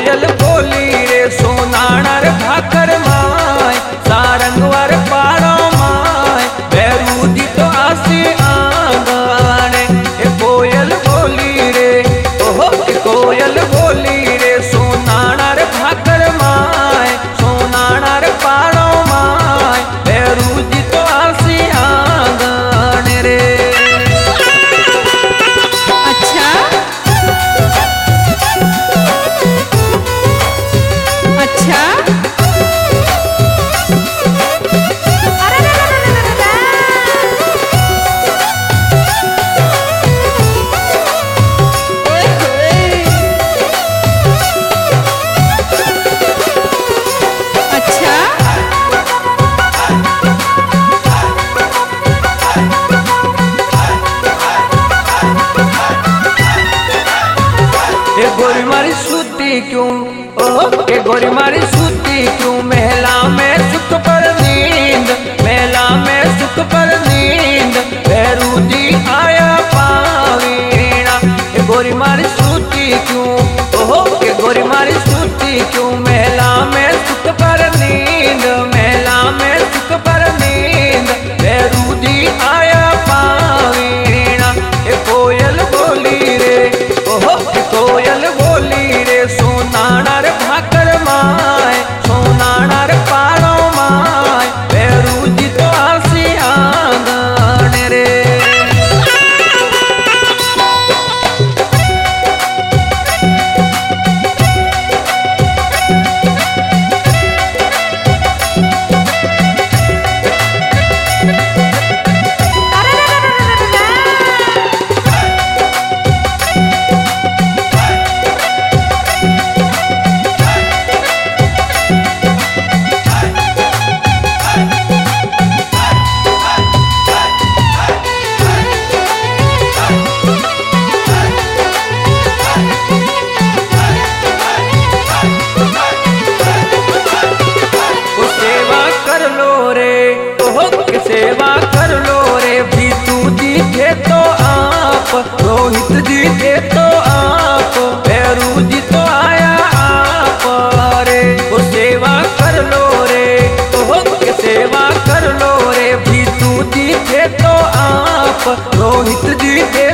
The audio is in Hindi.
कोयल बोली रे सोनाणार भाकर माय सारंगवर पारो माय बैरूदी तो आसी आंगणे। कोयल बोली रे ओहो कोयल बोली रे सोनाणार भाकर माय सोनाणार पारो माय बैरूदी तो आसी आंगणे रे। अच्छा अच्छा गोरी मारी सूती क्यों ओह के गोरी मारी सूती क्यों महला में सुख पर नींद महला में सुख पर नींद बैरूदी आया पावीना। गोरी मारी सूती क्यों ओह के गोरी मारी सूती क्यों महला में सुख पर नींद महला में सुख पर नींद बैरूदी आया पावीना। कोयल बोली रे ओहो कोयल बोली रे सोनाणार भाकर माय सोनाणार पारो माय बैरूदी तो आसी आंगणे रे। सेवा कर लो रे भीतू जी थे तो आप रोहित जी थे तो आप भैरू जी तो आया आप रे। वो सेवा कर लो रे ओहो के सेवा कर लो रे भीतू जी थे तो आप रोहित जी थे